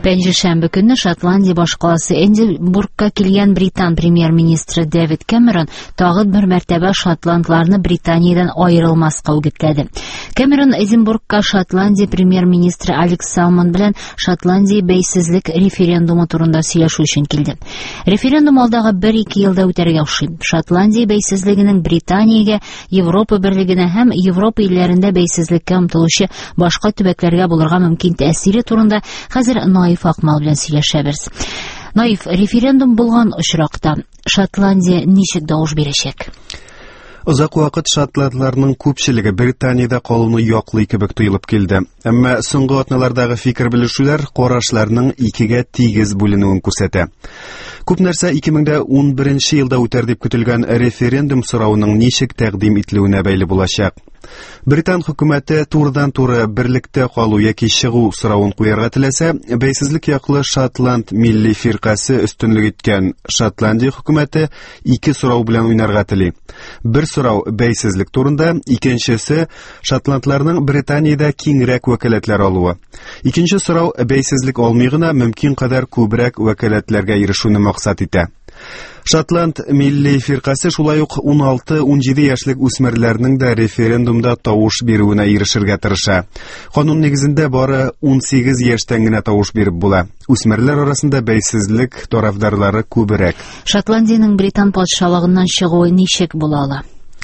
Пәнҗешәмбе көнне Шотландия башкаласы Эдинбургка килгән Британ премьер-министры Дэвид Кэмерон тагы бер мәртәбә шотландларны Британиядан аерылмаска үгетләде. Кэмерон Эдинбургка Шотландия премьер-министры Алекс Салмон белән Шотландия бәйсезлек референдумы турында сөйләшү өчен килде. Референдум алдагы 1-2 елда үтәргә охшый. Шотландия бәйсезлегенең Британиягә, Европа берлегенә һәм Европа илләрендә бәйсезлеккә омтылучы башка төбәкләргә булырга мөмкин тәэсире турында хәзер Наиф Акмал белән сөйләшәбез. Наиф, референдум булган очракта Шотландия ничек тавыш бирәчәк? Озак вакыт шотландларның күпчелеге Британиядә калуны яклый кебек тоелып килде. Әмма соңгы атналардагы фикер белешүләр карашларның икегә тигез бүленүен күрсәтә. Күп нәрсә 2011 елда үтәр дип көтелгән референдум соравының ничек тәкъдим ителүенә бәйле булачак. Британ хөкүмәте турыдан-туры берлектә калу яки чыгу соравын куярга теләсә, бәйсезлек яклы Шотланд милли фиркасы өстенлек иткән Шотландия хөкүмәте ике сорау белән уйнарга тели. Бер сорау бәйсезлек турында, икенчесе шотландларның Британиядә киңрәк вәкаләтләр алуы. Икенче сорау бәйсезлек алмый гына мөмкин кадәр күбрәк вәкаләтләргә ирешүне максат итә. Шотланд милли фиркасы шулай ук 16-17 яшьлек үсмерләрнең дә референдумда тавыш бирүенә ирешергә тырыша. Канун нигезендә бары 18 яшьтән генә тавыш биреп була. Үсмерләр арасында бәйсезлек тарафдарлары күбрәк. Шотландиянең Британ патшалыгыннан чыгуы ничек була ала?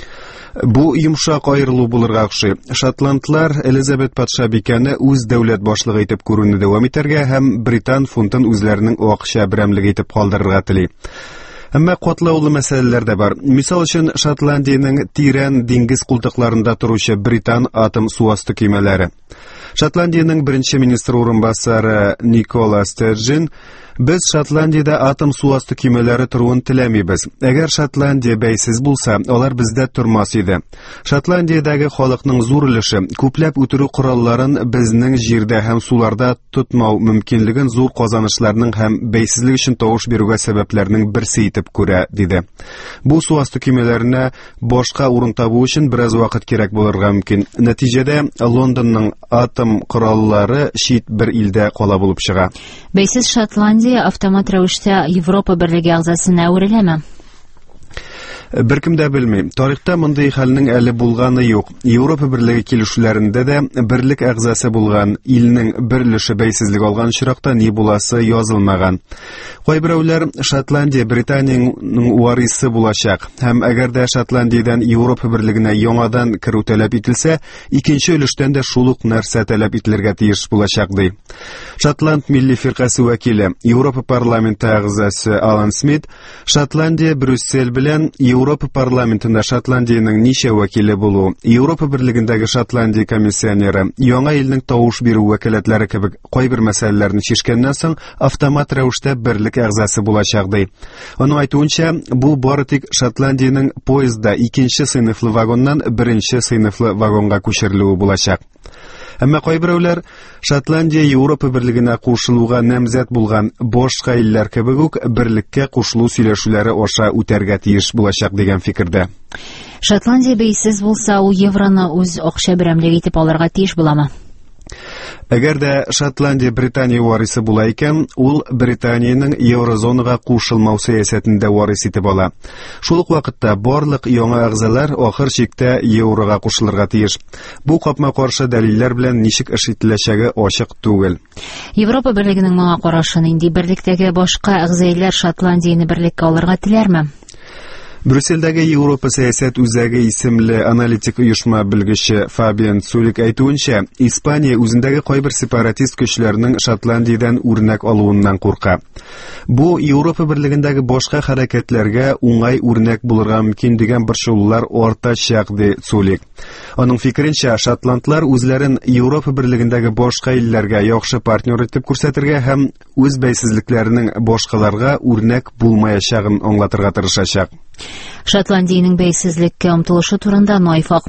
Бу йомшак аерылу булырга охшый. Шотландлар Элизабет патша бикәне үз дәүләт башлыгы итеп күрүне дәвам итәргә һәм Британ фунтын үзләренең акча берәмлеге итеп калдырырга тели. Әмма катлаулы мәсьәләләр дә бар. Мисал өчен, Шотландиянең тирән диңгез култыкларында торучы Британ атом суасты көймәләре. Шотландиянең беренче министр урынбасары Никола Стерджин: "Без Шотландиядә атом суасты көймәләре торуын теләмибез. Әгәр Шотландия бәйсез булса, алар бездә тормас иде. Шотландиядәге халыкның зур өлеше күпләп үтерү коралларын безнең җирдә һәм суларда тотмау мөмкинлеген зур казанышларның һәм бәйсезлек өчен тавыш бирүгә сәбәпләрнең берсе итеп күрә", диде. Бу суасты көймәләренә башка урын табу өчен бераз вакыт кирәк булырга мөмкин. Нәтиҗәдә Лондонның атом кораллары чит бер илдә кала булып чыга. Бәйсез Шотландия автомат рәвештә Европа берлеге әгъзасына әвереләме? Беркем дә белми. Тарихта мондый хәлнең әле булганы юк. Европа берлеге килешүләрендә дә берлек әгъзасы булган илнең бер өлеше бәйсезлек алган чиракта ни буласы язылмаган. Кайберәүләр Шотландия Британиянең варисы булачак һәм әгәр дә Шотландиядән Европа берлегенә яңадан керү таләп ителсә, икенче өлештән дә шул ук нәрсә таләп ителергә тиеш булачак ди. Шотланд милли фиркасы вәкиле, Европа парламенты әгъзасы Алан Смит: "Шотландия Брюссель белән Европа парламентында Шотландиянең ничә вәкиле булу, Европа берлегендәге Шотландия комиссионеры, яңа илнең тавыш бирү вәкаләтләре кебек кайбер мәсьәләләрне чишкәннән соң автомат рәвештә берлек әгъзасы булачак ди. Аның әйтүенчә, бу бары тик Шотландиянең поездда икенче сыйныфлы вагоннан беренче сыйныфлы вагонга күчерелүе булачак. Әмма кайберәүләр Шотландия Европа берлегенә кушылуга намзәт булган башка илләр кебек үк берлеккә кушылу сөйләшүләре аша үтәргә тиеш булачак дигән фикердә. Шотландия бәйсез булса, ул евроны үз акча берәмлеге итеп алырга тиеш буламы? Әгәр дә Шотландия Британия варисы була икән, ул Британиянең еврозонага кушылмау сәясәтендә варис итеп ала. Шул ук вакытта барлык яңа әгъзалар ахыр чиктә еврога кушылырга тиеш. Бу капма-каршы дәлилләр белән ничек эш ителәчәге ачык түгел. Европа берлегенең моңа карашы нинди? Берлектәге башка әгъзалар Шотландияны берлеккә алырга теләрме? Брюссельдәге Европа сәясәт үзәге исемле аналитик оешма белгече Фабиан Цулик әйтүенчә, Испания үзендәге кайбер сепаратист көчләрнең Шотландиядән үрнәк алуыннан курка. Бу Европа берлегендәге башка хәрәкәтләргә уңай үрнәк булырга мөмкин дигән борчылулар артачак, ди Цулик. Аның фикеренчә, шотландлар үзләрен Европа берлегендәге башка илләргә яхшы партнер итеп күрсәтергә һәм үз бәйсезлекләренең башкаларга үрнәк булмаячагын аңлатырга тырышачак. Шотландиянең бәйсезлеккә омтылышы турында Наиф